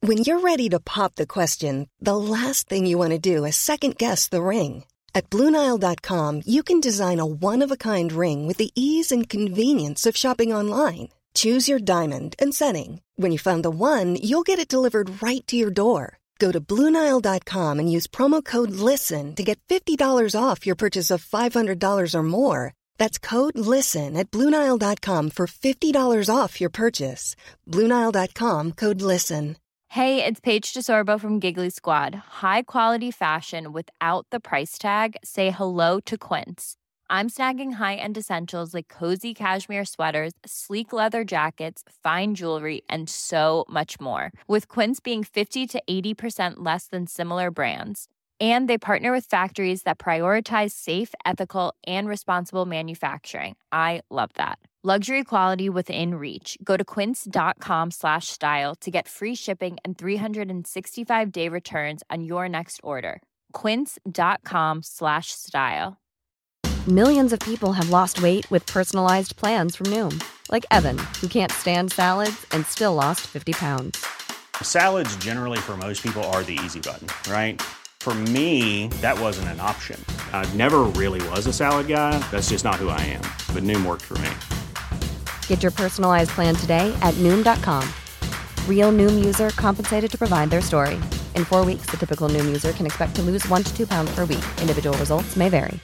When you're ready to pop the question, the last thing you want to do is second-guess the ring. At BlueNile.com, you can design a one-of-a-kind ring with the ease and convenience of shopping online. Choose your diamond and setting. When you find the one, you'll get it delivered right to your door. Go to BlueNile.com and use promo code LISTEN to get $50 off your purchase of $500 or more. That's code LISTEN at BlueNile.com for $50 off your purchase. BlueNile.com, code LISTEN. Hey, it's Paige DeSorbo from Giggly Squad. High quality fashion without the price tag. Say hello to Quince. I'm snagging high-end essentials like cozy cashmere sweaters, sleek leather jackets, fine jewelry, and so much more. With Quince being 50 to 80% less than similar brands. And they partner with factories that prioritize safe, ethical, and responsible manufacturing. I love that. Luxury quality within reach. Go to quince.com/style to get free shipping and 365-day returns on your next order. Quince.com/style. Millions of people have lost weight with personalized plans from Noom. Like Evan, who can't stand salads and still lost 50 pounds. Salads generally for most people are the easy button, right? For me, that wasn't an option. I never really was a salad guy. That's just not who I am. But Noom worked for me. Get your personalized plan today at Noom.com. Real Noom user compensated to provide their story. In 4 weeks, the typical Noom user can expect to lose 1 to 2 pounds per week. Individual results may vary.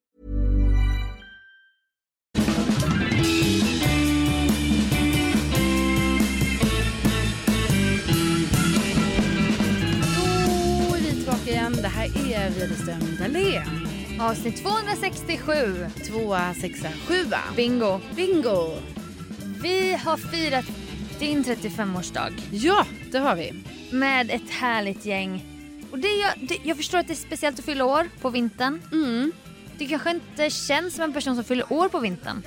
Det här är Widerström Dahlén. Avsnitt 267. 267. Bingo. Bingo. Vi har firat din 35-årsdag. Ja, det har vi. Med ett härligt gäng. Och jag förstår att det är speciellt att fylla år på vintern. Mm. Du kanske inte känns som en person som fyller år på vintern.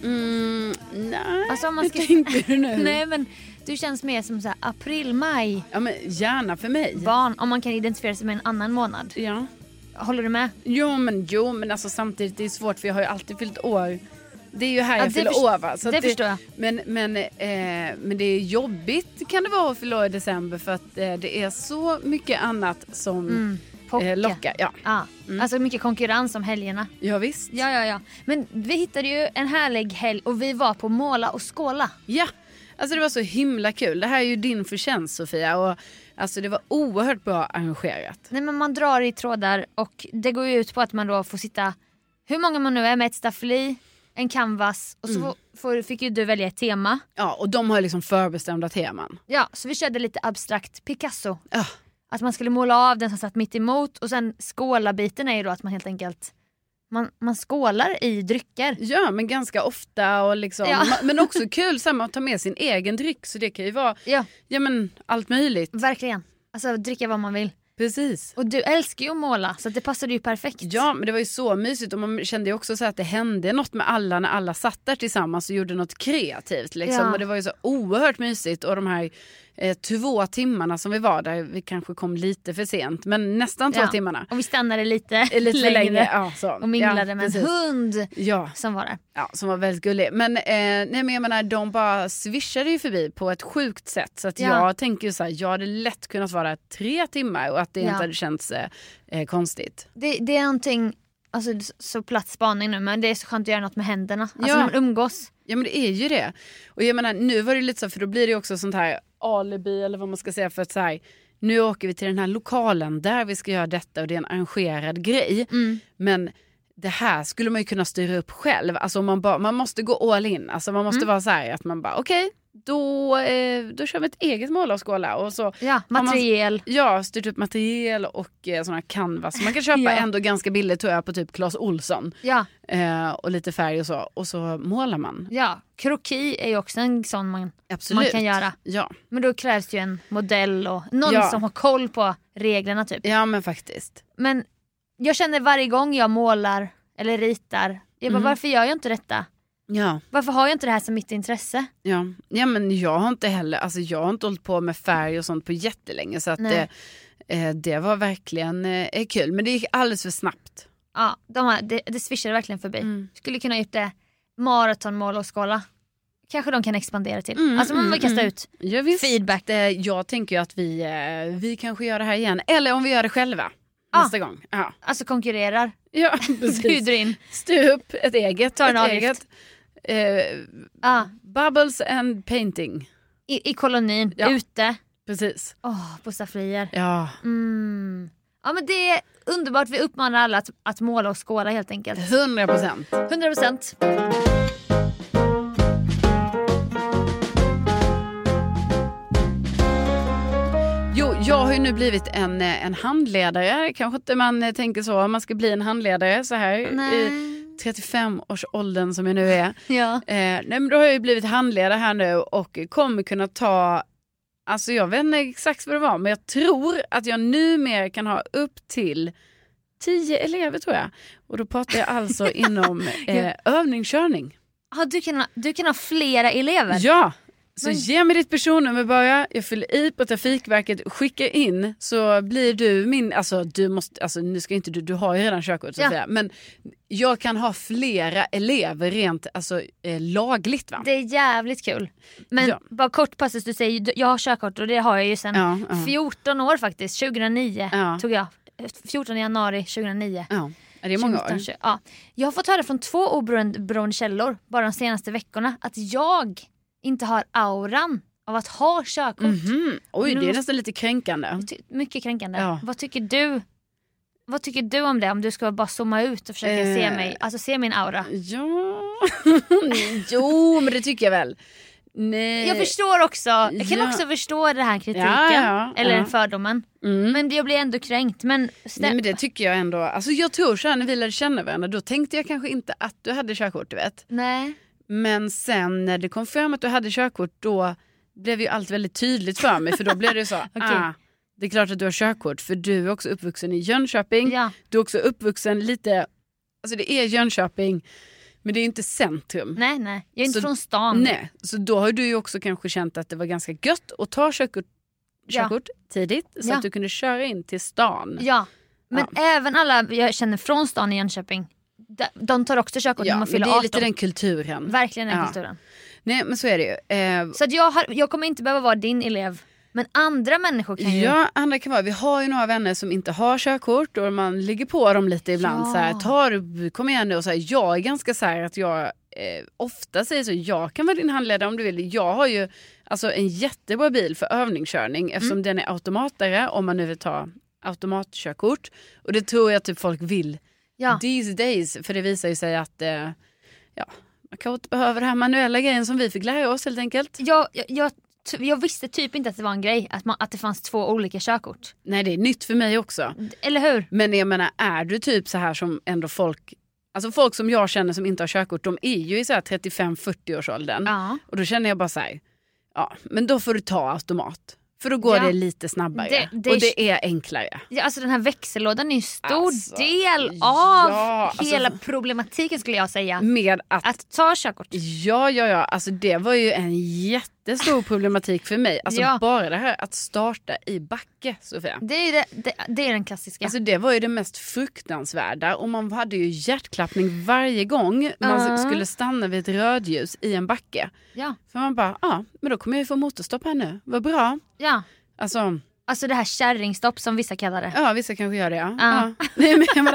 Nej, alltså, om man ska... tänkte du nu? Nej, men du känns mer som så här april, maj. Ja, men gärna för mig. Barn, om man kan identifiera sig med en annan månad. Ja. Håller du med? Jo, men alltså samtidigt det är svårt för jag har ju alltid fyllt år. Det är ju här jag fyller år, va? Så det förstår jag. Men det är jobbigt kan det vara att fylla år i december för att det är så mycket annat som lockar. Ja. Alltså mycket konkurrens om helgerna. Ja, visst. Ja. Men vi hittade ju en härlig helg och vi var på Måla och Skåla. Ja, alltså det var så himla kul. Det här är ju din förtjänst, Sofia. Och alltså det var oerhört bra arrangerat. Nej, men man drar i trådar och det går ju ut på att man då får sitta, hur många man nu är, med ett staffli, en canvas och så fick ju du välja ett tema. Ja, och de har liksom förbestämda teman. Ja, så vi körde lite abstrakt Picasso. Ja. Att man skulle måla av den som satt mitt emot. Och sen skåla-biten är ju då att man helt enkelt man skålar i drycker. Ja, men ganska ofta och liksom, men också kul samma att ta med sin egen dryck. Så det kan ju vara men allt möjligt. Verkligen, alltså dricka vad man vill. Precis. Och du älskar ju att måla, så det passade ju perfekt. Ja, men det var ju så mysigt. Och man kände ju också så att det hände något med alla när alla satt där tillsammans och gjorde något kreativt liksom. Ja. Och det var ju så oerhört mysigt. Och de här 2 timmarna som vi var där, vi kanske kom lite för sent, men nästan 2 timmarna. Och vi stannade lite för länge. Ja, så. Och minglade med en hund som var där. Ja, som var väldigt gullig. Men, men jag menar, de bara swishade ju förbi på ett sjukt sätt. Så att jag tänker ju så här, jag hade lätt kunnat vara där 3 timmar och att det inte hade känts konstigt. Det är någonting, alltså så platt spaning nu, men det är så skönt att göra något med händerna. Alltså när man umgås. Ja, men det är ju det. Och jag menar, nu var det lite så, för då blir det också sånt här alibi eller vad man ska säga, för att så här, nu åker vi till den här lokalen där vi ska göra detta och det är en arrangerad grej. Men det här skulle man ju kunna styra upp själv. Alltså man måste gå all in. Alltså man måste vara så här att man bara okej, då kör vi ett eget mål av skåla. Och så material. Styrt upp material och sådana canvas. Man kan köpa ändå ganska billigt, tror jag, på typ Clas Ohlson. Ja. Och lite färg och så. Och så målar man. Ja, kroki är ju också en sån man kan göra. Ja. Men då krävs det ju en modell och någon som har koll på reglerna typ. Ja, men faktiskt. Men jag känner varje gång jag målar eller ritar, jag bara, varför gör jag inte detta? Ja. Varför har jag inte det här som mitt intresse? Ja, men jag har inte heller, alltså jag har inte hållit på med färg och sånt på jättelänge, så att det var verkligen kul, men det gick alldeles för snabbt. Ja, det swishade verkligen förbi. Skulle kunna gjort det maratonmål och skåla. kanske de kan expandera till. Alltså man vill kasta ut feedback. Jag tänker ju att vi kanske gör det här igen. Eller om vi gör det själva nästa gång. Ja. Alltså konkurrerar. Ja, precis. Bjuder in. Styr upp ett eget. Ta en avgift. Bubbles and painting. I kolonin, ute. Precis. På stafflier. Ja. Ja, men det är underbart. Vi uppmanar alla att måla och skåla helt enkelt. 100%. 100%. Jo, jag har ju nu blivit en handledare. Kanske inte man tänker så. Man ska bli en handledare så här i 35-årsåldern som jag nu är. Ja. Nej, men då har jag ju blivit handledare här nu och kommer kunna ta... Alltså jag vet inte exakt vad det var, men jag tror att jag numera kan ha upp till 10 elever tror jag. Och då pratar jag alltså inom övningskörning. Ja, du kan ha flera elever. Ja, så ge mig ditt personnummer bara. Jag fyller i på Trafikverket, skickar in så blir du min... Alltså du måste... Alltså nu ska inte du har ju redan körkort så att säga. Men jag kan ha flera elever rent lagligt va? Det är jävligt kul. Men bara kort passus, du säger jag har körkort och det har jag ju sedan 14 år faktiskt. 2009 tog jag. 14 januari 2009. Ja, det är många 20, år. Ja. Jag har fått höra från 2 oberoende källor bara de senaste veckorna att jag inte har auran av att ha körkort. Oj, det är nästan lite kränkande. Mycket kränkande. Ja. Vad tycker du om det? Om du ska bara zooma ut och försöka se mig, alltså se min aura. Ja. Jo, men det tycker jag väl. Nej. Jag förstår också. Jag kan också förstå den här kritiken eller fördomen. Men jag blir ändå kränkt. Nej, men det tycker jag ändå. Alltså jag tror så här, när vi lärde känna varandra, då tänkte jag kanske inte att du hade körkort, du vet. Nej. Men sen när det kom fram att du hade körkort, då blev ju allt väldigt tydligt för mig. För då blev det så, det är klart att du har körkort. För du är också uppvuxen i Jönköping. Ja. Du är också uppvuxen lite, alltså det är Jönköping, men det är inte centrum. Nej, jag är inte från stan. Nej, så då har du ju också kanske känt att det var ganska gött att ta körkort tidigt. Så att du kunde köra in till stan. Ja, men även alla jag känner från stan i Jönköping, de tar också körkort när man fyller 18. Det är lite den kulturen. Verkligen den kulturen. Nej, men så är det ju. Så att jag kommer inte behöva vara din elev. Men andra människor kan ju... Ja, andra kan vara. Vi har ju några vänner som inte har körkort och man ligger på dem lite ibland. Så här, kom igen nu. Och så här, jag är ganska så här att jag ofta säger så, jag kan vara din handledare om du vill. Jag har ju alltså en jättebra bil för övningskörning eftersom den är automatare om man nu vill ta automatkörkort. Och det tror jag typ folk vill these days. För det visar ju sig att man kan inte behöva det här manuella grejen som vi fick lära oss helt enkelt. Jag visste typ inte att det var en grej att det fanns 2 olika körkort. Nej, det är nytt för mig också. Eller hur? Men jag menar, är du typ så här som ändå folk som jag känner som inte har körkort, de är ju i så här 35-40-årsåldern. Ja. Och då känner jag bara så här, men då får du ta automat. För då går det lite snabbare. Och det är enklare. Ja, alltså den här växellådan är ju stor del av hela problematiken skulle jag säga. Med att ta körkort. Ja. Alltså det var ju en jättestor problematik för mig. Alltså bara det här att starta i backe, Sofia. Det är den klassiska. Alltså det var ju det mest fruktansvärda. Och man hade ju hjärtklappning varje gång man skulle stanna vid ett rödljus i en backe. Ja. För man bara, men då kommer jag ju få motorstopp här nu. Vad bra. Ja. Alltså det här kärringstopp som vissa kallar det. Ja, vissa kanske gör det, ja. Nej,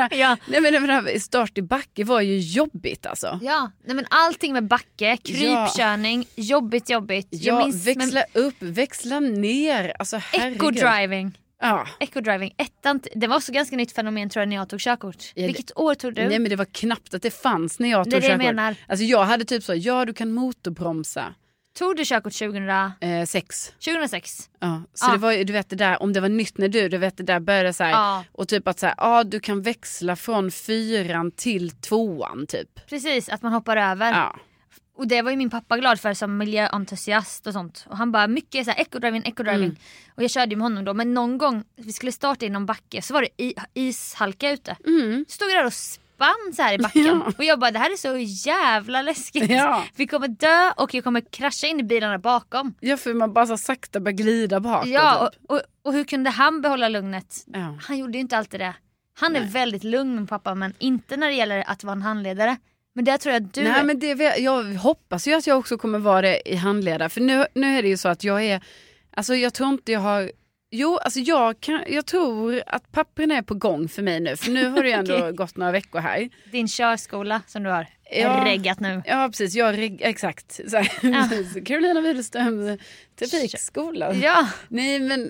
men start i backe var ju jobbigt alltså. Ja, nej, men allting med backe, krypkörning, jobbigt. Ja, växla upp, växla ner. Alltså herregud. Eco-driving. Ja. Eco-driving. Det var också ganska nytt fenomen tror jag när jag tog körkort. Vilket år tog du? Nej, men det var knappt att det fanns när jag tog körkort. Det menar. Alltså jag hade typ så, du kan motorbromsa. Tog du körkort 2006? 2006. Ja, så det var ju, du vet det där, om det var nytt när du vet det där började så här, och typ att så här, du kan växla från 4 till 2 typ. Precis, att man hoppar över. Ja. Och det var ju min pappa glad för som miljöentusiast och sånt. Och han bara mycket så här eco-driving. Och jag körde ju med honom då, men någon gång vi skulle starta i någon backe så var det ishalka ute. Stod jag där och spann så här i backen. Och jag bara, det här är så jävla läskigt. Vi kommer dö och jag kommer krascha in i bilarna bakom. Ja, för man bara så sakta börjar glida bak. Ja, och hur kunde han behålla lugnet? Han gjorde ju inte alltid det. Han är väldigt lugn med pappa, men inte när det gäller att vara en handledare. Men det tror jag att du... Nej, men jag hoppas ju att jag också kommer vara det i handledare. För nu är det ju så att jag är... Alltså jag tror inte jag har... Jo, alltså jag tror att pappren är på gång för mig nu. För nu har det ju ändå gått några veckor här. Din körskola som du har reggat nu. Ja, precis. Exakt. Så Carolina Widerström trafikskola. Ja. Nej, men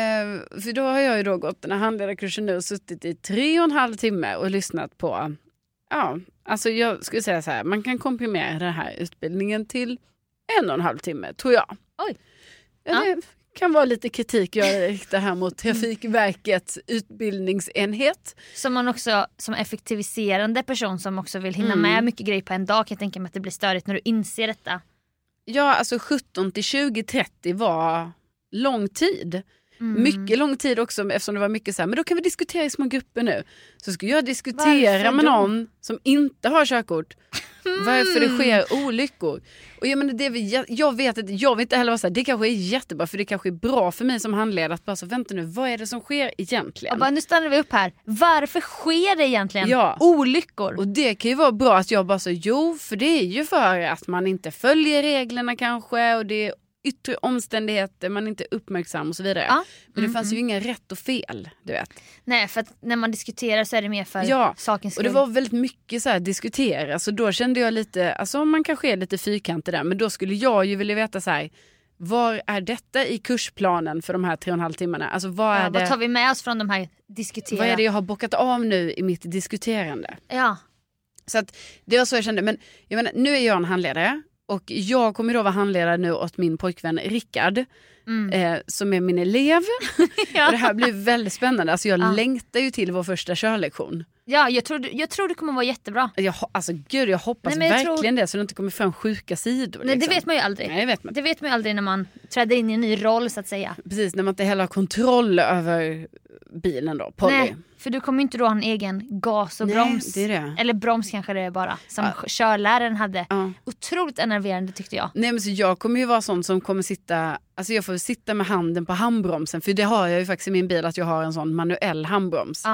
för då har jag ju då gått den här handledarkursen nu och suttit i 3,5 timmar och lyssnat på... Ja, alltså jag skulle säga så här. Man kan komprimera den här utbildningen till 1,5 timme, tror jag. Oj. Ja. Det kan vara lite kritik jag riktar här mot Trafikverkets utbildningsenhet. Som man också, som effektiviserande person som också vill hinna med mycket grejer på en dag, kan jag tänka mig att det blir störigt när du inser detta. Ja, alltså 17 till 20:30 var lång tid. Mycket lång tid också, eftersom det var mycket så här, men då kan vi diskutera i små grupper nu. Så ska jag diskutera med någon som inte har körkort. Varför det sker olyckor. Och jag menar, jag vet inte heller vad så här, det kanske är jättebra, för det kanske är bra för mig som handledare att bara så, vänta nu, vad är det som sker egentligen? Och bara, nu stannar vi upp här. Varför sker det egentligen olyckor? Och det kan ju vara bra att jag bara så, för det är ju för att man inte följer reglerna kanske, och det är yttre omständigheter, man är inte uppmärksam och så vidare. Ja. Men det fanns ju inga rätt och fel, du vet. Nej, för att när man diskuterar så är det mer för sakens skull. Och det var väldigt mycket så här diskutera, så då kände jag lite, alltså man kanske är lite fyrkantig där, men då skulle jag ju vilja veta så här, var är detta i kursplanen för de här 3,5 timmarna? Alltså vad tar vi med oss från de här diskutera? Vad är det jag har bockat av nu i mitt diskuterande? Ja. Så att det var så jag kände, men jag menar, nu är jag en handledare. Och jag kommer då vara handledare nu åt min pojkvän Rickard. Som är min elev. Ja. Och det här blir väldigt spännande. Alltså jag längtar ju till vår första körlektion. Ja, jag tror det kommer vara jättebra. Jag hoppas verkligen det, så det inte kommer fram sjuka sidor. Nej, liksom. Det vet man ju aldrig. Nej, det vet man ju aldrig när man träder in i en ny roll, så att säga. Precis, när man inte heller har kontroll över bilen då, Polly. Nej, för du kommer inte då ha en egen gas och broms. Det är det. Eller broms kanske det är bara. Som körläraren hade. Otroligt enerverande, tyckte jag. Nej, men så jag kommer ju vara sån som kommer sitta... Alltså jag får sitta med handen på handbromsen. För det har jag ju faktiskt i min bil, att jag har en sån manuell handbroms.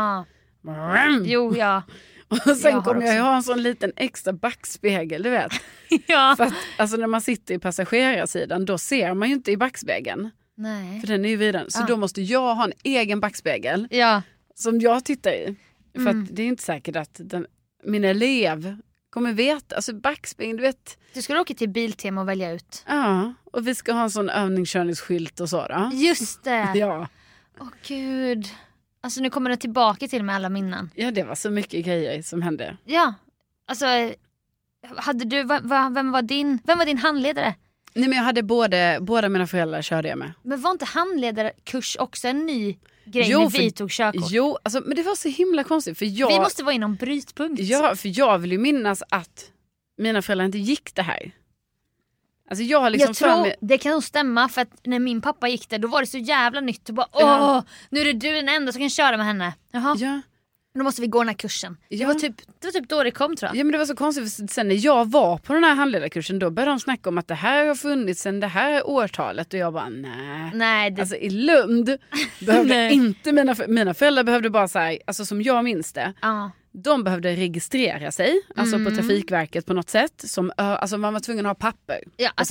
Jo, ja. Och sen kommer jag ha en sån liten extra backspegel, du vet. Ja. För att alltså när man sitter i passagerarsidan, då ser man ju inte i backspegeln. Nej. För den är ju vid den. Så då måste jag ha en egen backspegel som jag tittar i. För att det är inte säkert att min elev kommer veta. Alltså backspegeln, du vet. Du ska åka till Biltema och välja ut. Ja, och vi ska ha en sån övningskörningsskylt och så då. Just det. Ja. Åh gud. Alltså nu kommer det tillbaka till med alla minnen. Ja, det var så mycket grejer som hände. Ja, alltså hade du, vem var din handledare? Nej, men jag hade båda mina föräldrar körde jag med. Men var inte handledarkurs också en ny grej när vi tog körkort? Jo, alltså, men det var så himla konstigt. För vi måste vara inom brytpunkt. Ja, för jag vill ju minnas att mina föräldrar inte gick det här. Alltså jag har liksom jag tror det kan nog stämma, för att när min pappa gick där, då var det så jävla nytt och bara, nu är det du den enda som kan köra med henne. Jaha. Ja. Då måste vi gå den här kursen. Det var typ då det kom, tror jag. Ja, men det var så konstigt, för sen när jag var på den här handledarkursen, då började de snacka om att det här har funnits sedan det här årtalet, och jag bara nej. Alltså i Lund behövde inte mina föräldrar behövde bara så här, alltså som jag minns det. De behövde registrera sig, alltså på Trafikverket på något sätt, som alltså man var tvungen att ha papper. Ja, alltså,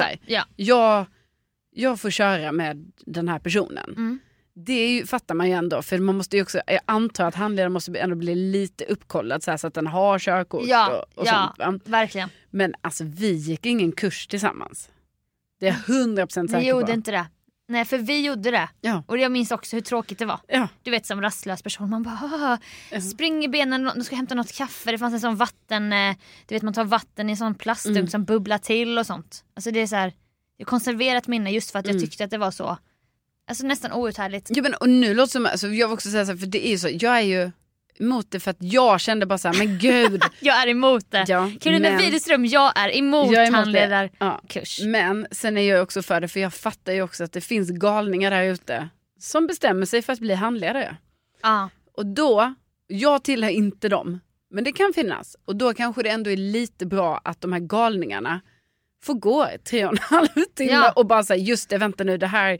jag får köra med den här personen. Det är ju, fattar man ju ändå, för man måste ju också, jag antar att handledaren måste ändå bli lite uppkollad så att den har körkort och sånt. Va? Verkligen. Men alltså vi gick ingen kurs tillsammans. Det är 100% säker på. Vi gjorde inte det. Nej, för vi gjorde det. Ja. Och jag minns också hur tråkigt det var. Ja. Du vet, som rastlös person. Man bara, spring i benen, du ska hämta något kaffe. Det fanns en sån vatten, du vet, man tar vatten i en sån plastdunk som bubblar till och sånt. Alltså det är så här, jag har konserverat minne just för att jag tyckte att det var så, alltså nästan outhärdligt. Ja, men och nu låter som, alltså, jag vill också säga så här, för det är ju så, jag är ju emot det för att jag kände bara så här, men gud. Jag är emot det. Ja, Carolina Widerström, jag är emot handledarkurs. Ja. Men sen är jag också för det, för jag fattar ju också att det finns galningar där ute som bestämmer sig för att bli handledare. Och då, jag tillhör inte dem, men det kan finnas. Och då kanske det ändå är lite bra att de här galningarna får gå 3,5 timmar och bara säga, just det, vänta nu, det här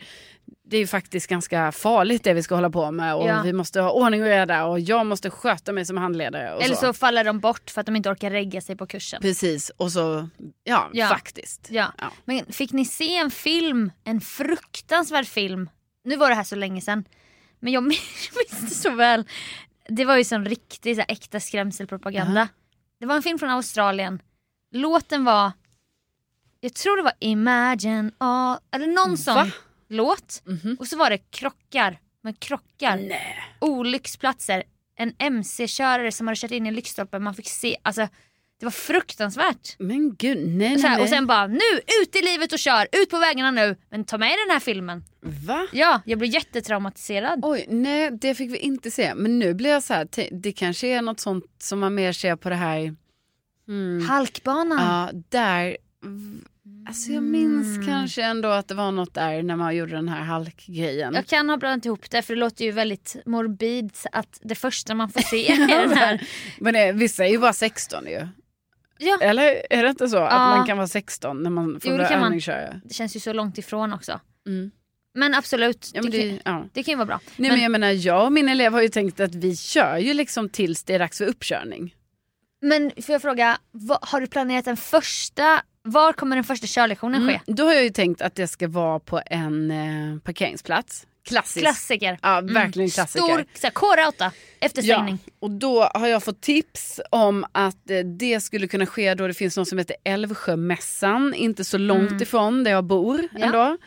det är ju faktiskt ganska farligt det vi ska hålla på med. Och vi måste ha ordning och reda. Och jag måste sköta mig som handledare. Och eller så faller de bort för att de inte orkar regga sig på kursen. Precis, och så, faktiskt. Ja. Men fick ni se en fruktansvärd film? Nu var det här så länge sedan. Men jag minns så väl. Det var ju sån riktig så här, äkta skrämselpropaganda. Det var en film från Australien. Låten var, jag tror det var Imagine All, eller någon sån låt. Och så var det krockar. Nej. Olycksplatser. En MC-körare som hade kört in i en lyktstolpe. Man fick se, alltså det var fruktansvärt. Men gud, nej. Och sen bara, nu ut i livet och kör. Ut på vägarna nu. Men ta med den här filmen. Va? Ja, jag blev jättetraumatiserad. Oj, nej, det fick vi inte se. Men nu blir jag så här, det kanske är något sånt som man mer ser på det här. Halkbanan. Ja, där. Alltså jag minns kanske ändå att det var något där när man gjorde den här halkgrejen. Jag kan ha blandat ihop det, för det låter ju väldigt morbid att det första man får se är den här. Men vissa är ju bara 16 ju. Ja. Eller är det inte så att man kan vara 16 när man får börja övningsköra? Det känns ju så långt ifrån också. Men absolut, det kan ju vara bra. Nej, men jag menar, jag och min elev har ju tänkt att vi kör ju liksom tills det är dags för uppkörning. Men får jag fråga, har du planerat en första... Var kommer den första körlektionen ske? Då har jag ju tänkt att det ska vara på en parkeringsplats. Klassiker. Ja, verkligen klassiker. Stor K-rauta efter stängning. Ja, och då har jag fått tips om att det skulle kunna ske då det finns något som heter Älvsjömässan. Inte så långt ifrån där jag bor ändå.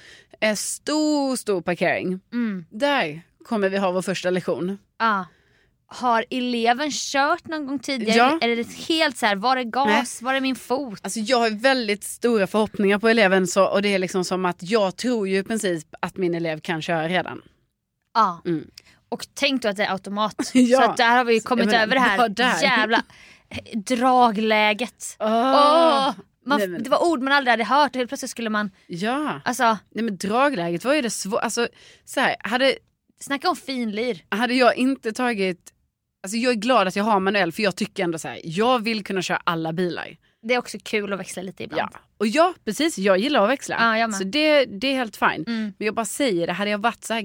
Stor parkering. Där kommer vi ha vår första lektion. Ja. Har eleven kört någon gång tidigare? Ja. Är det helt så här, var är gas? Nej. Var är min fot? Alltså jag har väldigt stora förhoppningar på eleven och det är liksom som att jag tror ju i princip att min elev kan köra redan. Ja. Och tänk då att det är automat. Så att där har vi ju kommit över det här jävla dragläget. Det var ord man aldrig hade hört och helt plötsligt skulle man... Ja. Alltså, nej, men dragläget var ju det svårt. Alltså så här, snacka om finlir. Hade jag inte tagit... Alltså jag är glad att jag har manuell, för jag tycker ändå så här, jag vill kunna köra alla bilar. Det är också kul att växla lite ibland. Ja, och precis, jag gillar att växla. Så det är helt fint. Men jag bara säger det, hade jag varit så här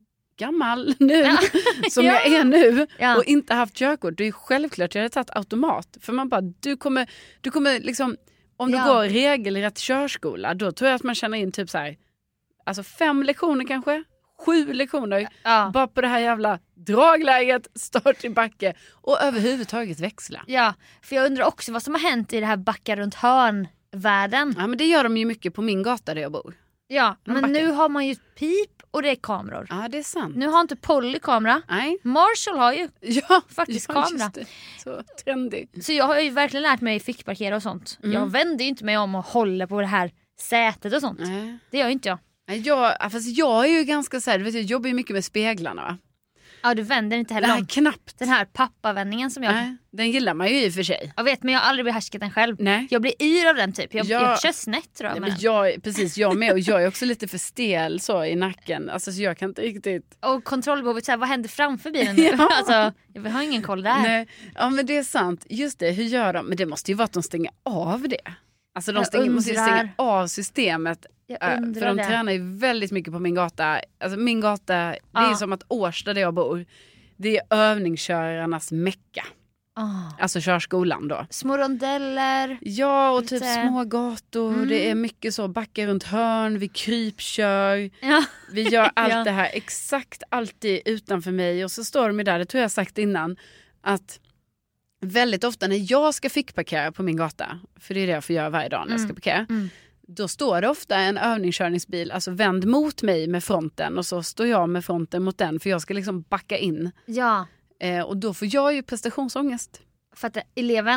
gammal nu som jag är nu och inte haft körkort, det är självklart att jag hade tagit automat. För man bara, du kommer liksom, om du går regelrätt körskola, då tror jag att man känner in typ så här, alltså 5 lektioner kanske. 7 lektioner bara på det här jävla dragläget, start i backe och överhuvudtaget växla. Ja, för jag undrar också vad som har hänt i det här backa runt hörn-världen. Ja, men det gör de ju mycket på min gata där jag bor. Ja, men nu har man ju pip och det är kameror. Ja, det är sant. Nu har inte Polly kamera. Nej. Marshall har ju faktiskt kamera. Så trendig. Så jag har ju verkligen lärt mig fickparkera och sånt. Jag vänder ju inte mig om och håller på det här sätet och sånt. Det gör inte jag. Fast jag är ju ganska så här, jag jobbar ju mycket med speglarna, va? Ja, du vänder inte heller om. Knappt. Den här pappavändningen som jag... Nej, den gillar man ju i och för sig. Jag vet, men jag har aldrig behärskat den själv. Nej. Jag blir yr av den typ. Jag kör snett, tror jag. Nej, men jag med. Och jag är också lite för stel så i nacken. Alltså, så jag kan inte riktigt... Och kontrollbehovet, så här, vad händer framför bilen nu? Alltså, jag har ingen koll där. Nej. Ja, men det är sant. Just det, hur gör de? Men det måste ju vara att de stänger av det. Alltså de måste ju stänga av systemet. För de tränar ju väldigt mycket på min gata. Alltså min gata, det är som att Årsta där jag bor, det är övningskörarnas mecka. Alltså körskolan då. Små rondeller. Ja, och typ små gator. Det är mycket så, backar runt hörn, vi krypkör. Vi gör allt det här exakt alltid utanför mig. Och så står de där, det tror jag sagt innan, att väldigt ofta när jag ska fickparkera på min gata, för det är det jag får göra varje dag när jag ska parkera, då står det ofta en övningskörningsbil, alltså vänd mot mig med fronten, och så står jag med fronten mot den, för jag ska liksom backa in. Ja. Och då får jag ju prestationsångest. För att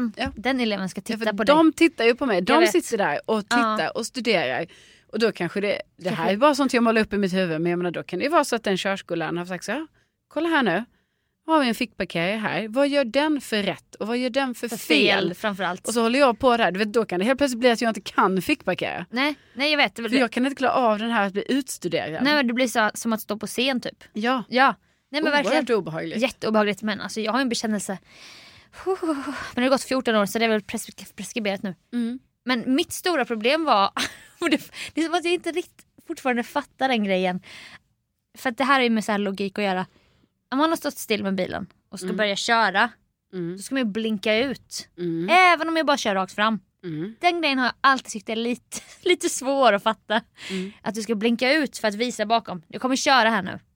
den eleven ska titta på dig. De tittar ju på mig, de sitter där och tittar och studerar. Och då kanske det här är bara sånt jag målar upp i mitt huvud, men jag menar, då kan det ju vara så att den körskolan har sagt så här, kolla här nu. Har vi en fickparkerare här. Vad gör den för rätt? Och vad gör den för fel? Framförallt. Och så håller jag på där. Du vet, då kan det helt plötsligt bli att jag inte kan fickparkera. Nej, jag vet. För jag kan inte klara av den här att bli utstuderad. Nej, men det blir så, som att stå på scen typ. Ja. Nej, men verkligen. Obehagligt. Jätteobehagligt. Men alltså, jag har en bekännelse. Men det har gått 14 år, så det är väl preskriberat nu. Men mitt stora problem var, det är som att jag inte riktigt fortfarande fattar den grejen, för att det här är ju med så här logik att göra. Om man har stått still med bilen och ska börja köra, då ska man ju blinka ut. Även om jag bara kör rakt fram. Den grejen har jag alltid tyckt är lite svår att fatta. Att du ska blinka ut för att visa bakom. Jag kommer köra här nu.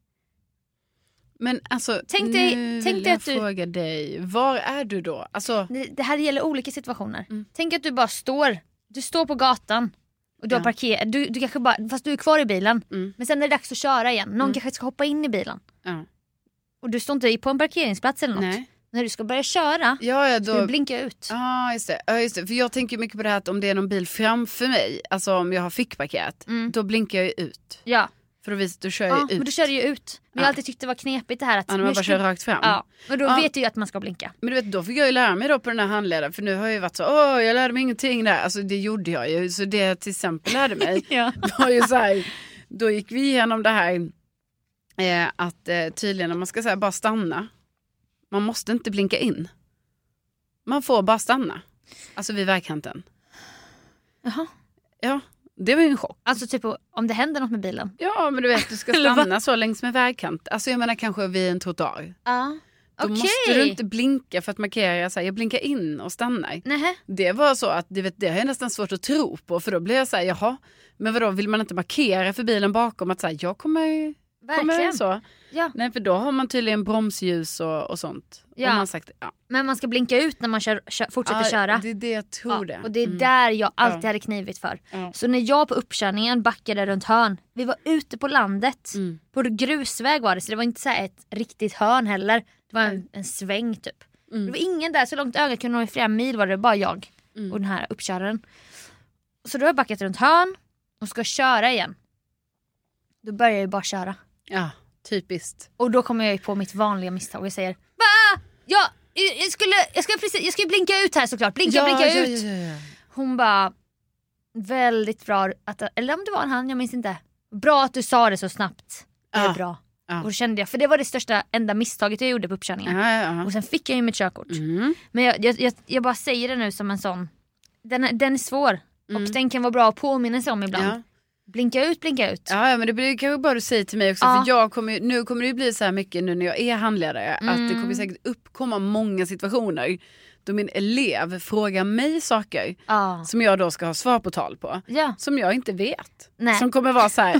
Men alltså, tänk dig att du fråga dig, var är du då? Alltså, det här gäller olika situationer. Tänk att du bara står på gatan och du har parkerat. Du kanske bara, fast du är kvar i bilen. Men sen är det dags att köra igen. Någon kanske ska hoppa in i bilen. Och du står inte på en parkeringsplats eller något. Nej. När du ska börja köra, då du blinka ut. Ja, just det. För jag tänker mycket på det här att om det är någon bil framför mig, alltså om jag har fickparkerat, då blinkar jag ut. Ja. För då kör jag ut. Men då kör du ju ut. Men jag har alltid tyckt det var knepigt det här att man bara kör rakt fram. Ja, och då vet du ju att man ska blinka. Men du vet, då fick jag ju lära mig då på den här handledaren. För nu har jag ju varit så, jag lärde mig ingenting där. Alltså det gjorde jag ju. Så det jag till exempel lärde mig var ju så här, då gick vi igenom det här att tydligen när man ska säga bara stanna. Man måste inte blinka in. Man får bara stanna. Alltså vid vägkanten. Jaha. Ja, det var ju en chock. Alltså typ om det händer något med bilen. Ja, men du vet, du ska stanna så längs med vägkant. Alltså jag menar kanske vid en trottoar. Ja. Då måste du inte blinka för att markera så här, jag blinkar in och stannar. Nähä. Det var så att det har jag nästan svårt att tro på. För då blir jag så här, jaha, men vadå, vill man inte markera för bilen bakom att så här, jag kommer så. Ja. Nej, för då har man tydligen bromsljus och sånt. Ja. Och man sagt, men man ska blinka ut när man fortsätter köra. Det är det jag tror det. Och det är där jag alltid hade knivit för. Så när jag på uppkörningen backade runt hörn. Vi var ute på landet. På grusväg var det. Så det var inte så här ett riktigt hörn heller. Det var en sväng typ. Det var ingen där, så långt ögat kunde nå i flera mil var det bara jag. Och den här uppköraren. Så då har jag backat runt hörn. Och ska köra igen. Då börjar jag bara köra. Ja, typiskt. Och då kommer jag på mitt vanliga misstag och jag säger, va? Ja, jag ska blinka ut här såklart. Blinka ut. Ja. Hon bara, väldigt bra eller om det var han, jag minns inte. Bra att du sa det så snabbt. Det är bra. Ja. Och då kände jag, för det var det enda misstaget jag gjorde på uppkörningen. Ja. Och sen fick jag ju mitt körkort. Men jag bara säger det nu som en sån, den är svår. Och den kan vara bra att påminna sig om ibland. Ja. Blinka ut. Ja, men det blir kanske bara du säger till mig också. För nu kommer det ju bli så här mycket nu när jag är handledare. Att det kommer säkert uppkomma många situationer då min elev frågar mig saker som jag då ska ha svar på tal på. Ja. Som jag inte vet. Nej. Som kommer vara så här,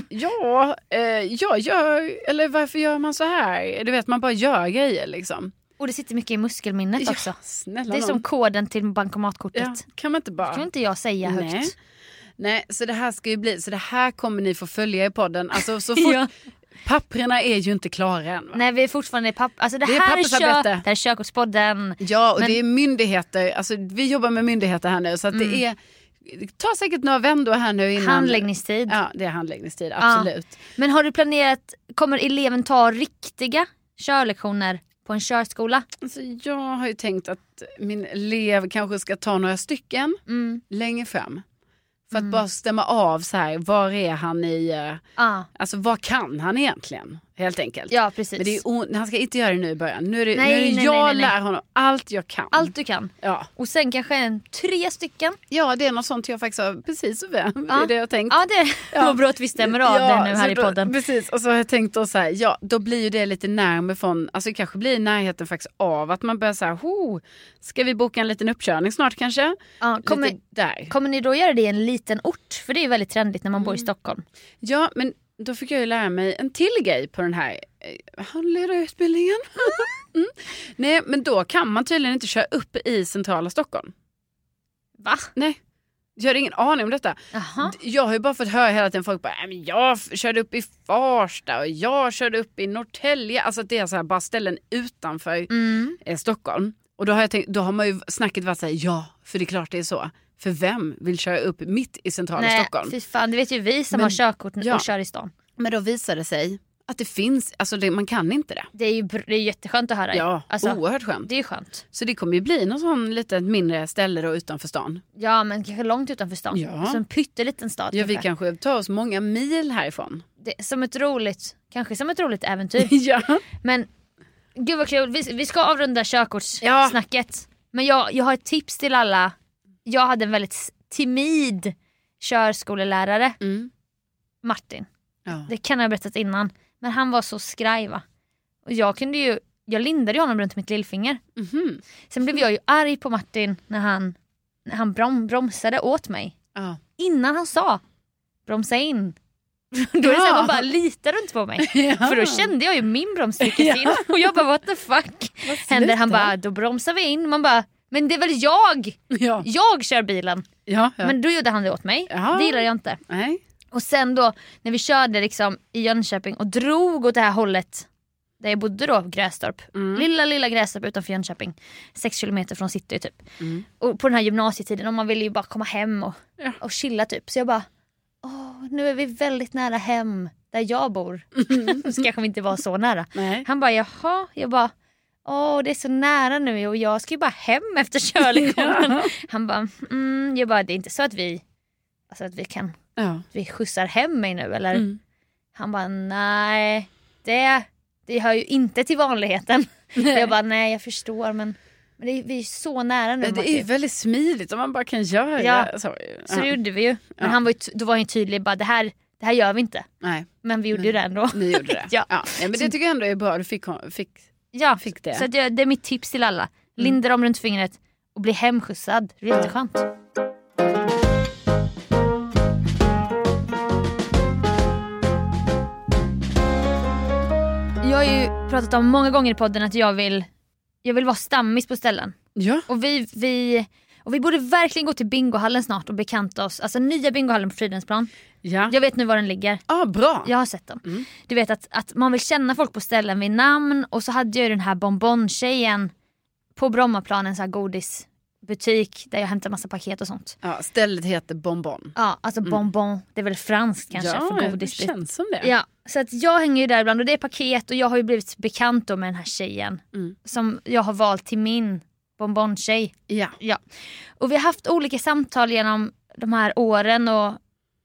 jag gör, eller varför gör man så här? Du vet, man bara gör grejer liksom. Och det sitter mycket i muskelminnet också. Det är som koden till bankomatkortet. Ja, kan man inte bara... kan inte jag säga högt. Nej, så det här ska ju bli, så det här kommer ni få följa i podden. Alltså så fort, papperna är ju inte klara än. Va? Nej, vi är fortfarande alltså det här är körkortspodden. Ja, och det är myndigheter, alltså vi jobbar med myndigheter här nu så att det tar säkert några vändor här nu innan. Handläggningstid. Ja, det är handläggningstid, absolut. Ja. Men har du planerat, kommer eleven ta riktiga körlektioner på en körskola? Alltså jag har ju tänkt att min elev kanske ska ta några stycken längre fram. För att bara stämma av så här, var är han i, alltså vad kan han egentligen, helt enkelt. Ja, precis. Men det är han ska inte göra det nu i början. Nu är det jag lär honom allt jag kan. Allt du kan. Ja. Och sen kanske 3 stycken. Ja, det är något sånt jag faktiskt har precis så väl. Det är det jag har tänkt. Ja, det var bra att vi stämmer av det nu här i podden. Precis, och så har jag tänkt då så här, då blir ju det lite närmare från, alltså det kanske blir närheten faktiskt av att man börjar så här, ska vi boka en liten uppkörning snart kanske? Ja, kommer ni då göra det i en liten ort? För det är ju väldigt trendigt när man bor i Stockholm. Ja, men då fick jag ju lära mig en till grej på den här handledarutbildningen. Nej, men då kan man tydligen inte köra upp i centrala Stockholm. Va? Nej, jag har ingen aning om detta. Aha. Jag har ju bara fått höra hela tiden folk bara, men jag körde upp i Farsta och jag körde upp i Norrtälje. Alltså det är så här bara ställen utanför Stockholm. Och då har man ju snacket varit så här, för det är klart det är så. För vem vill köra upp mitt i centrala Stockholm? Nej, fy fan, det vet ju vi som har körkort och kör i stan. Men då visar det sig att det finns, alltså man kan inte det. Det är jätteskönt att höra. Ja, alltså, oerhört skönt. Det är skönt. Så det kommer ju bli någon sån lite mindre ställe då utanför stan. Ja, men kanske långt utanför stan. Ja. Så en pytteliten stad. Ja, vi kanske tar oss många mil härifrån. Det, som ett roligt äventyr. Ja. Men gud vad kul, vi ska avrunda körkortssnacket. Men jag har ett tips till alla. Jag hade en väldigt timid körskolelärare. Martin. Ja. Det kan jag ha berättat innan. Men han var så skraj, va. Och jag lindade ju honom runt mitt lillfinger. Sen blev jag ju arg på Martin när han bromsade åt mig. Innan han sa bromsa in. Då är det så att man bara litar runt på mig. För då kände jag ju min broms tryckas in. Och jag bara, what the fuck händer? Han bara, då bromsar vi in. Man bara, men det är väl jag. Jag kör bilen. Men då gjorde han det åt mig. Det gillar jag inte. Nej. Och sen då när vi körde liksom i Jönköping och drog åt det här hållet där jag bodde då, Grästorp. Lilla Grästorp utanför Jönköping. 6 kilometer från city typ. Och på den här gymnasietiden, och man ville ju bara komma hem och chilla typ. Så jag bara, nu är vi väldigt nära hem där jag bor. Så kanske vi inte var så nära. Nej. Han bara, jaha. Jag bara, det är så nära nu och jag ska ju bara hem efter körlektionen. Han bara, jag bara, det är inte så att vi kan vi skjutsar hem mig nu eller? Han bara, nej, det hör ju inte till vanligheten. Jag bara, nej, jag förstår, men vi är så nära nu. Det är ju väldigt smidigt om man bara kan göra så det gjorde vi ju. Men då var han tydlig, bara det här gör vi inte. Nej. Men vi gjorde det ändå. Ni gjorde det. Ja, men det tycker jag ändå är bra. Du fick det. Så det är mitt tips till alla. Linda dem runt fingret och bli hemskjutsad. Det är jätteskönt. Jag har ju pratat om många gånger i podden att jag vill vara stammis på ställen. Ja. Och vi borde verkligen gå till bingohallen snart och bekanta oss. Alltså nya bingohallen på Fridhemsplan. Ja. Jag vet nu var den ligger. Bra. Jag har sett den. Du vet att man vill känna folk på ställen vid namn. Och så hade jag ju den här bonbon-tjejen på Brommaplan, en sån här godisbutik där jag hämtar massa paket och sånt. Ja, stället heter Bonbon. Ja, alltså bonbon. Det är väl franskt kanske för godis. Ja, det känns som det. Ja, så att jag hänger ju där ibland och det är paket och jag har ju blivit bekant då med den här tjejen. Som jag har valt till min bonbon-tjej. Ja. Och vi har haft olika samtal genom de här åren och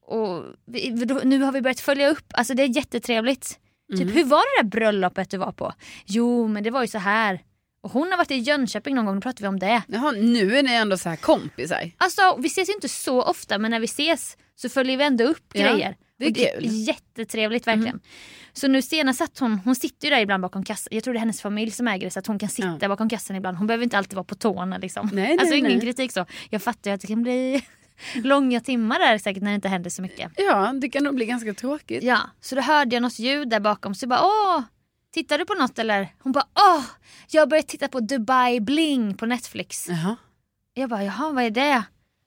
nu har vi börjat följa upp. Alltså det är jättetrevligt. Typ, hur var det där bröllopet du var på? Jo, men det var ju så här. Och hon har varit i Jönköping någon gång, då pratar vi om det. Jaha, nu är ni ändå så här kompisar. Alltså, vi ses ju inte så ofta, men när vi ses så följer vi ändå upp grejer. Det är kul. Jättetrevligt, verkligen. Så nu senast satt hon sitter ju där ibland bakom kassan. Jag tror det är hennes familj som äger det, så att hon kan sitta bakom kassan ibland. Hon behöver inte alltid vara på tårna liksom. Nej, ingen kritik så. Jag fattar ju att det kan bli långa timmar där säkert när det inte händer så mycket. Ja, det kan nog bli ganska tråkigt. Ja, så då hörde jag något ljud där bakom. Så jag bara, tittar du på något eller? Hon bara, jag har börjat titta på Dubai Bling på Netflix. Jag bara, jaha, vad är det?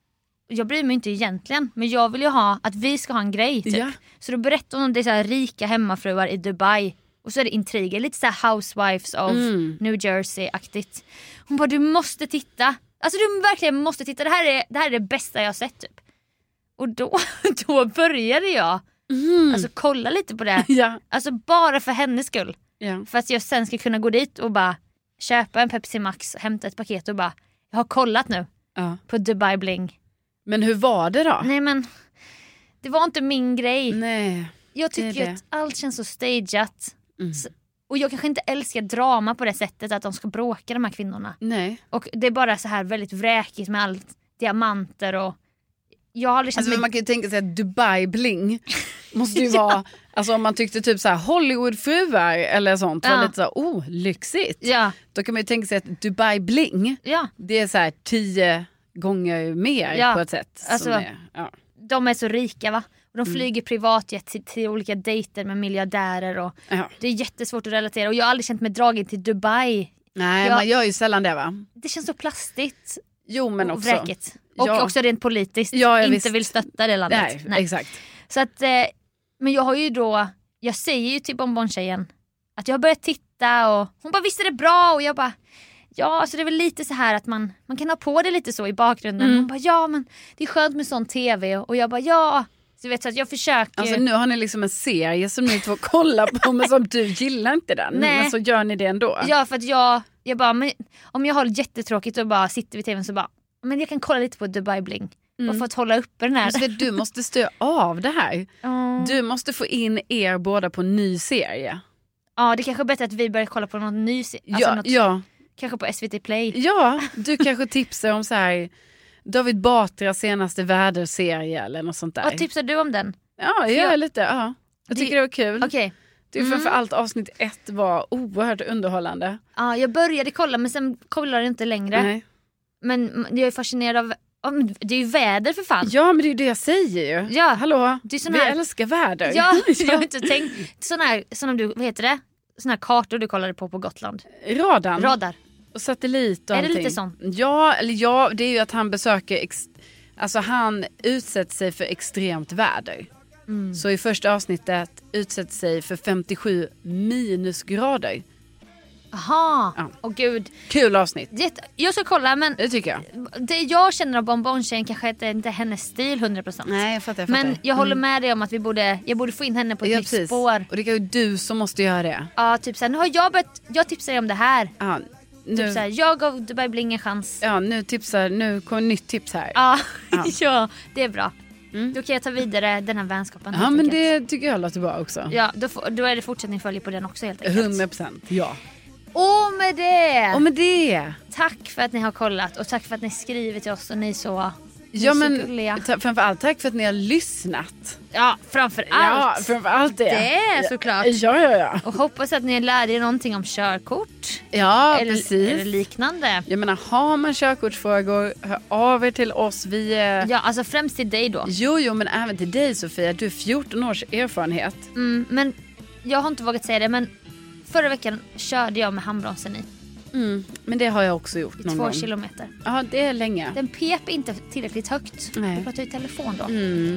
Jag bryr mig inte egentligen, men jag vill ju att vi ska ha en grej typ. Så då berättar hon om det är så här rika hemmafruar i Dubai. Och så är det intriger, lite så här Housewives of New Jersey-aktigt. Hon bara, du måste titta. Alltså du verkligen måste titta, det här är det bästa jag har sett typ. Och då började jag alltså kolla lite på det. Alltså bara för hennes skull. För att jag sen ska kunna gå dit och bara köpa en Pepsi Max, hämta ett paket och bara, jag har kollat nu på Dubai Bling. Men hur var det då? Nej, men det var inte min grej. Nej. Jag tycker att allt känns så stageat. Och jag kanske inte älskar drama på det sättet att de ska bråka, de här kvinnorna. Nej. Och det är bara så här väldigt vräkigt med allt diamanter och jag har aldrig känt man kan ju tänka sig att Dubai Bling måste ju vara, alltså om man tyckte typ så här Hollywoodfruar eller sånt var lite så lyxigt. Ja. Då kan man ju tänka sig att Dubai Bling det är så här 10 gånger mer på ett sätt. Alltså, de är så rika, va? Och de flyger privatjet till olika dejter med miljardärer och det är jättesvårt att relatera. Och jag har aldrig känt mig dragen till Dubai. Nej, man gör ju sällan det, va? Det känns så plastigt. Jo, men också vräkigt. Och också rent politiskt. Inte vill stötta det landet. Nej, exakt. Så att, men jag har ju då, jag säger ju till bonbon-tjejen att jag har börjat titta och hon bara, visst är det bra? Och jag bara, ja, alltså det är väl lite så här att man kan ha på det lite så i bakgrunden. Hon bara, ja men det är skönt med sån tv. Och jag bara, ja. Så vet så att jag försöker. Alltså nu har ni liksom en serie som ni får kolla på, men som du gillar inte den. Nej. Men så gör ni det ändå. Ja, för att jag bara, men om jag har jättetråkigt och bara sitter vid tvn så bara, men jag kan kolla lite på Dubai Bling. Bara för att hålla uppe den här. Så du måste stå av det här. Du måste få in er båda på en ny serie. Ja, det är kanske bättre att vi börjar kolla på någon ny serie. Alltså kanske på SVT Play. Ja, du kanske tipsar om så här David Batras senaste väderserie eller något sånt där. Vad tipsar du om den? Ja, jag gör lite, Jag tycker det var kul. Okay. Det framförallt avsnitt 1 var oerhört underhållande. Ja, jag började kolla men sen kollade jag inte längre. Nej. Men jag är fascinerad av... Det är ju väder för fan. Ja, men det är ju det jag säger ju. Ja. Hallå, det är sån vi här... älskar väder. Ja, jag har inte tänkt... Såna du, vad heter det? Såna här kartor du kollade på Gotland. Radar. Och satellit och är allting. Det lite sånt? Ja, det är ju att han besöker... Alltså han utsätter sig för extremt väder. Så i första avsnittet utsätter sig för 57 minusgrader. Aha, ja. Gud. Kul avsnitt. Jag ska kolla, men det tycker jag. Det jag känner av Bonbon-tjejen kanske inte är hennes stil 100%. Nej, jag fattar. Men jag håller med dig om att jag borde få in henne på ett nytt spår. Och det är ju du som måste göra det. Ja, typ såhär, nu har jag tipsar om det här. Ja, nu. Typ såhär, jag gav Dubai Bling en chans. Ja, nu kommer nytt tips här. Ja, ja, det är bra. Då kan jag ta vidare den här vänskapen. Ja, men det tycker jag låter bra också. Ja, då är det fortsättning följ på den också helt enkelt. 100%, ja. Och med det. Tack för att ni har kollat och tack för att ni skriver till oss och ni är så... Ja, men framförallt tack för att ni har lyssnat. Ja, framförallt. Ja, framförallt det. Det är såklart. Ja. Och hoppas att ni lär er någonting om körkort. Ja, precis. Eller liknande. Jag menar, har man körkortsfrågor, hör av er till oss. Ja, alltså främst till dig då. Jo, men även till dig, Sofia. Du har 14 års erfarenhet. Men jag har inte vågat säga det, men förra veckan körde jag med handbromsen i. Men det har jag också gjort någon 2 gång. kilometer. Ja, det är länge. Den pep inte tillräckligt högt. Nej. Jag pratade i telefon då.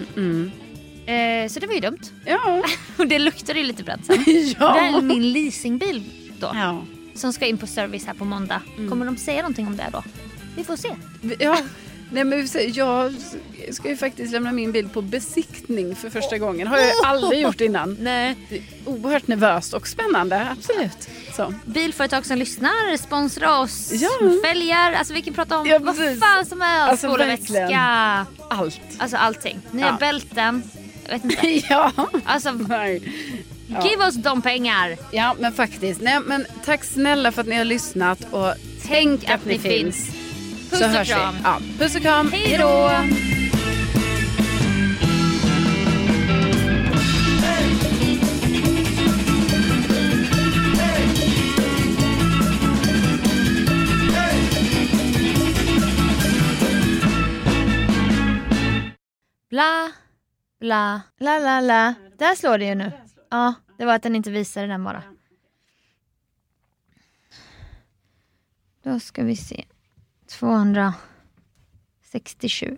Så det var ju dumt. Ja. Och det luktade ju lite bränt sen. Ja. Det är min leasingbil då. Ja. Som ska in på service här på måndag. Kommer de säga någonting om det då? Vi får se. Ja. Nej, men jag ska ju faktiskt lämna min bil på besiktning för första gången. Har jag aldrig gjort innan. Nej. Det är oerhört nervöst och spännande, absolut. Så. Bilföretag som lyssnar, sponsra oss, fälgar, alltså vi kan prata om vad fan som helst. Alltså verkligen. Allt. Alltså allting. Nya bälten, jag vet inte. Ja. Alltså, give oss de pengar. Ja, men faktiskt. Nej, men tack snälla för att ni har lyssnat och tänk att ni finns. Puss och kram. Ja, puss och kram. Hej då. Bla, bla, la, la, la. Där slår det ju nu. Ja, det var att den inte visade den bara. Då ska vi se. 267.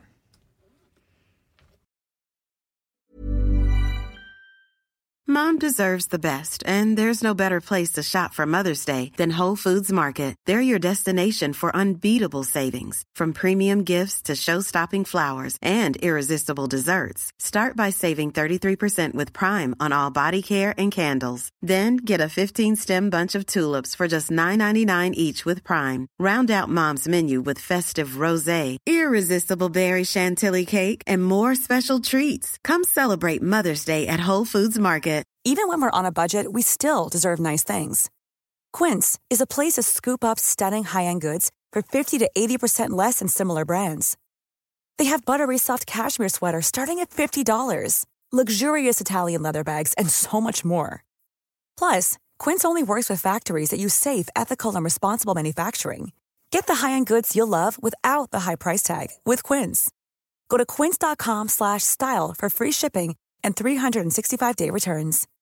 Mom deserves the best, and there's no better place to shop for Mother's Day than Whole Foods Market. They're your destination for unbeatable savings, from premium gifts to show-stopping flowers and irresistible desserts. Start by saving 33% with Prime on all body care and candles. Then get a 15-stem bunch of tulips for just $9.99 each with Prime. Round out Mom's menu with festive rosé, irresistible berry chantilly cake, and more special treats. Come celebrate Mother's Day at Whole Foods Market. Even when we're on a budget, we still deserve nice things. Quince is a place to scoop up stunning high-end goods for 50 to 80% less than similar brands. They have buttery soft cashmere sweaters starting at $50, luxurious Italian leather bags, and so much more. Plus, Quince only works with factories that use safe, ethical, and responsible manufacturing. Get the high-end goods you'll love without the high price tag with Quince. Go to quince.com/style for free shipping and 365-day returns.